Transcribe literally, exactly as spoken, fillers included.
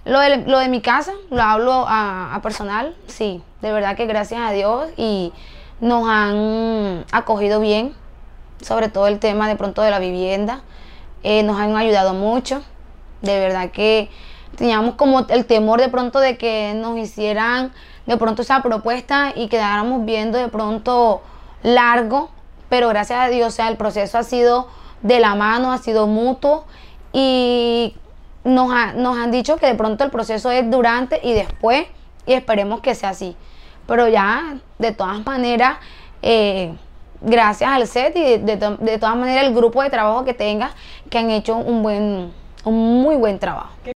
Lo de, lo de mi casa, lo hablo a, a personal, sí, de verdad que gracias a Dios y nos han acogido bien, sobre todo el tema de pronto de la vivienda, eh, nos han ayudado mucho, de verdad que teníamos como el temor de pronto de que nos hicieran de pronto esa propuesta y quedáramos viendo de pronto largo, pero gracias a Dios, o sea, el proceso ha sido de la mano, ha sido mutuo y nos, ha, nos han dicho que de pronto el proceso es durante y después y esperemos que sea así. Pero ya, de todas maneras, eh, gracias al S E T y de, de, de todas maneras el grupo de trabajo que tenga, que han hecho un, buen, un muy buen trabajo.